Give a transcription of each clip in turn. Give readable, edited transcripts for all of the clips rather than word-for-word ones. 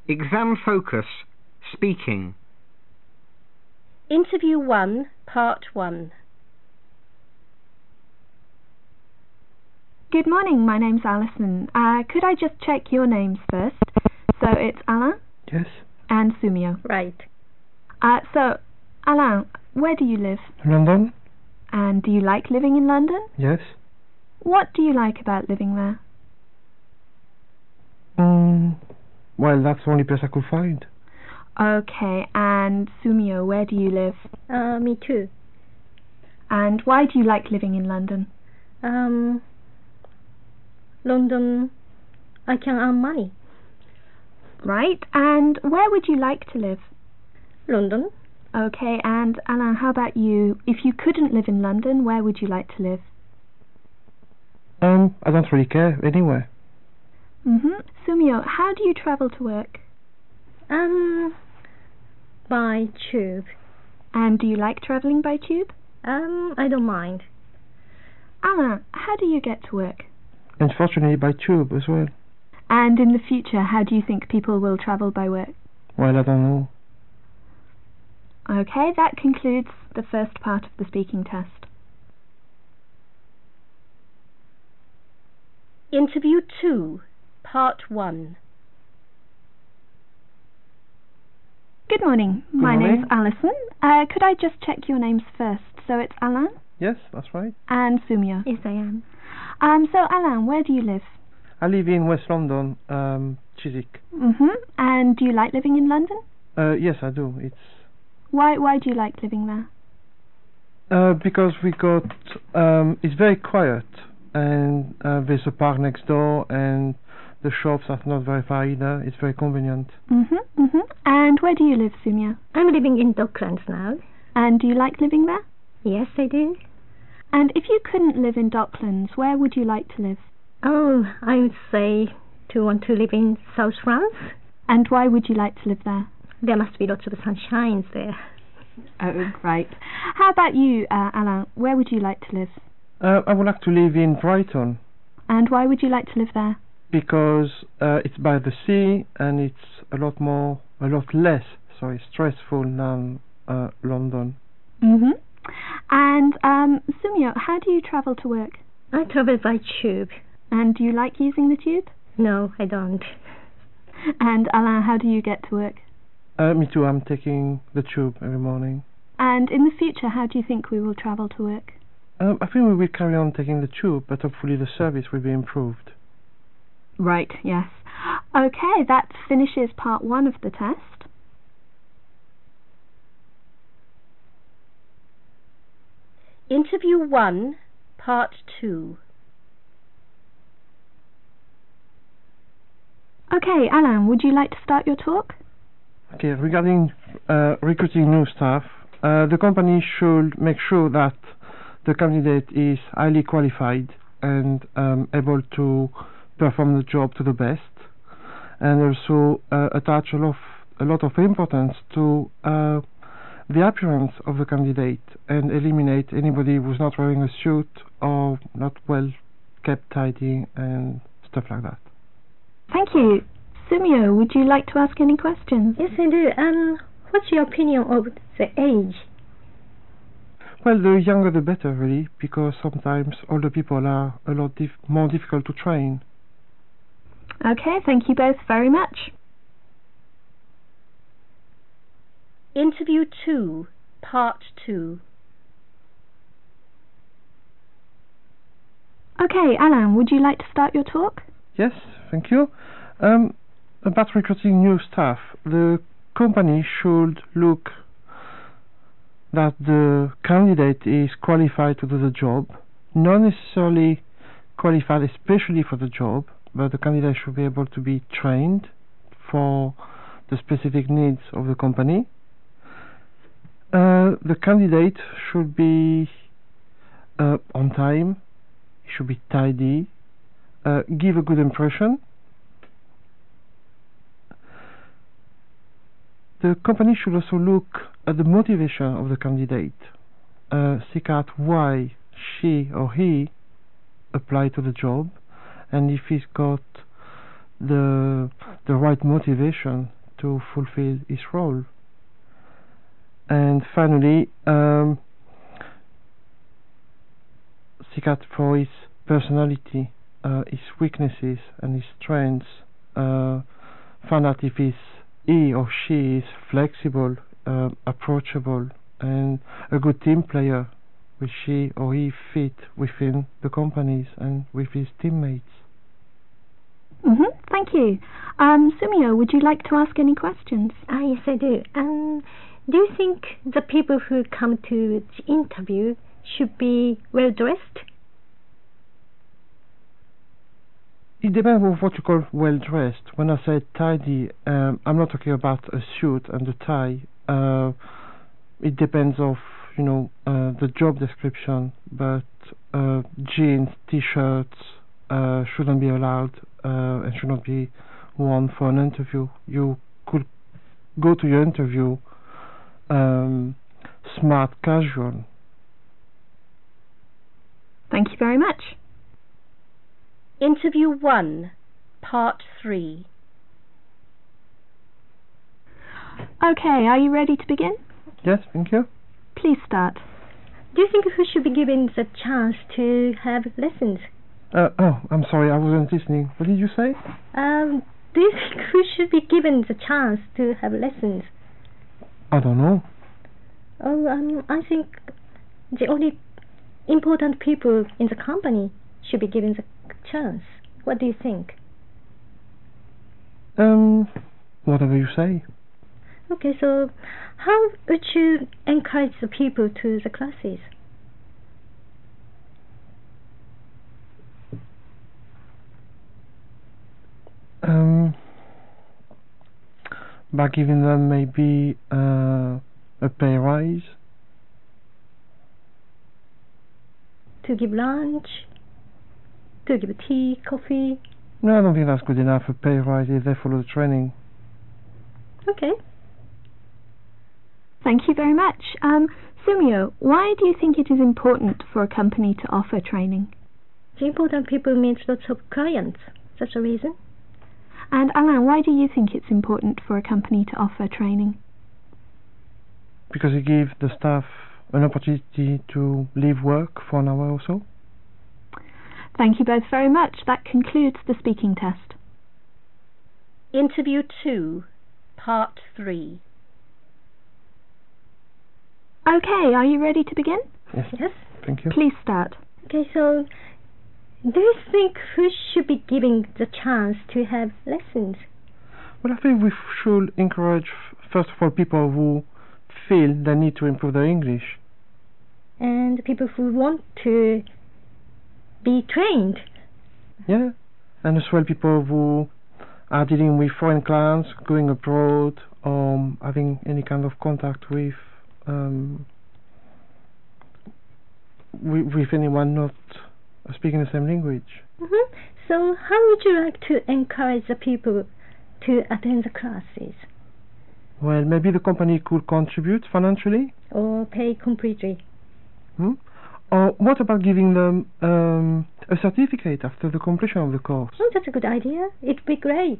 Exam focus. Speaking. Interview 1, Part 1. Good morning, my name's Alison. Could I just check your names first? So it's Alain? Yes. And Sumio. Right. So, Alain, where do you live? London? And do you like living in London? Yes. What do you like about living there? Well, that's the only place I could find. Okay, and Sumio, where do you live? Me too. And why do you like living in London? London, I can earn money. Right, and where would you like to live? London. Okay, and Alain, how about you? If you couldn't live in London, where would you like to live? I don't really care, anywhere. Sumio, how do you travel to work? By tube. And do you like travelling by tube? I don't mind. Alain, how do you get to work? Unfortunately, by tube as well. And in the future, how do you think people will travel by work? Well, I don't know. Okay, that concludes the first part of the speaking test. Interview 2, Part 1. Good morning. My name's Alison. Could I just check your names first? So it's Alain? Yes, that's right. And Sumio? Yes, I am. So Alain, where do you live? I live in West London, Chiswick. And do you like living in London? Yes, I do. Why do you like living there? Because it's very quiet, and there's a park next door, and the shops are not very far either. It's very convenient. And where do you live, Sumio? I'm living in Docklands now. And do you like living there? Yes, I do. And if you couldn't live in Docklands, where would you like to live? Oh, I would say to want to live in South France. And why would you like to live there? There must be lots of sunshines there. Oh, right. How about you, Alain? Where would you like to live? I would like to live in Brighton. And why would you like to live there? Because it's by the sea, and it's a lot less stressful than London. And Sumio, how do you travel to work? I travel by tube. And do you like using the tube? No, I don't. And Alain, how do you get to work? Me too, I'm taking the tube every morning. And in the future, how do you think we will travel to work? I think we will carry on taking the tube, but hopefully the service will be improved. Right, yes. Okay, that finishes part 1 of the test. Interview 1, Part 2. Okay, Alain, would you like to start your talk? Okay, regarding recruiting new staff, the company should make sure that the candidate is highly qualified and able to perform the job to the best, and also attach a lot of importance to the appearance of the candidate and eliminate anybody who's not wearing a suit or not well kept tidy and stuff like that. Thank you. Sumio, would you like to ask any questions? Yes, I do. What's your opinion of the age? Well, the younger the better, really, because sometimes older people are a lot more difficult to train. Okay, thank you both very much. Interview 2, Part 2. Okay, Alain, would you like to start your talk? Yes, thank you. About recruiting new staff, the company should look that the candidate is qualified to do the job, not necessarily qualified especially for the job, but the candidate should be able to be trained for the specific needs of the company. The candidate should be on time, should be tidy, give a good impression. The company should also look at the motivation of the candidate, seek out why she or he applied to the job, and if he's got the right motivation to fulfill his role. And finally, seek out for his personality, his weaknesses and his strengths. Find out if he or she is flexible, approachable, and a good team player. Will she or he fit within the companies and with his teammates? Thank you. Sumio, would you like to ask any questions? Yes, I do. Do you think the people who come to the interview should be well dressed? It depends on what you call well dressed. When I say tidy, I'm not talking about a suit and a tie. It depends of the job description, but jeans, t-shirts shouldn't be allowed and should not be worn for an interview. You could go to your interview smart casual. Thank you very much. Interview 1, Part 3. Okay, are you ready to begin? Yes, thank you. Please start. Do you think who should be given the chance to have lessons? I'm sorry, I wasn't listening. What did you say? Do you think who should be given the chance to have lessons? I don't know. I think the only important people in the company should be given the chance. What do you think? Whatever you say. Okay, so how would you encourage the people to the classes? By giving them maybe a pay rise. To give lunch? To give tea, coffee? No, I don't think that's good enough. A pay rise if they follow the training. Okay. Thank you very much. Sumio, why do you think it is important for a company to offer training? The important people means lots of clients. That's the reason. And Alain, why do you think it's important for a company to offer training? Because it gives the staff an opportunity to leave work for an hour or so. Thank you both very much. That concludes the speaking test. Interview 2, Part 3. Okay, are you ready to begin? Yes. Thank you. Please start. Okay, so do you think who should be given the chance to have lessons? Well, I think we should encourage, first of all, people who feel they need to improve their English. And people who want to be trained. Yeah, and as well people who are dealing with foreign clients, going abroad, or having any kind of contact with anyone not speaking the same language. So how would you like to encourage the people to attend the classes? Well, maybe the company could contribute financially. Or pay completely. Or what about giving them a certificate after the completion of the course? Oh, that's a good idea. It'd be great.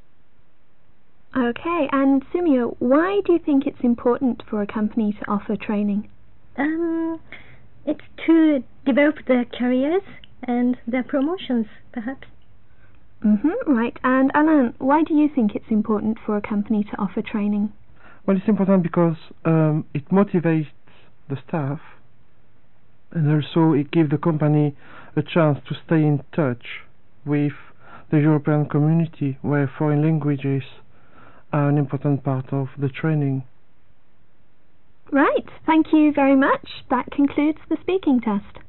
Okay, and Sumio, why do you think it's important for a company to offer training? It's to develop their careers and their promotions, perhaps. Right. And Alain, why do you think it's important for a company to offer training? Well, it's important because it motivates the staff, and also it gives the company a chance to stay in touch with the European community, where foreign languages are an important part of the training. Right. Thank you very much. That concludes the speaking test.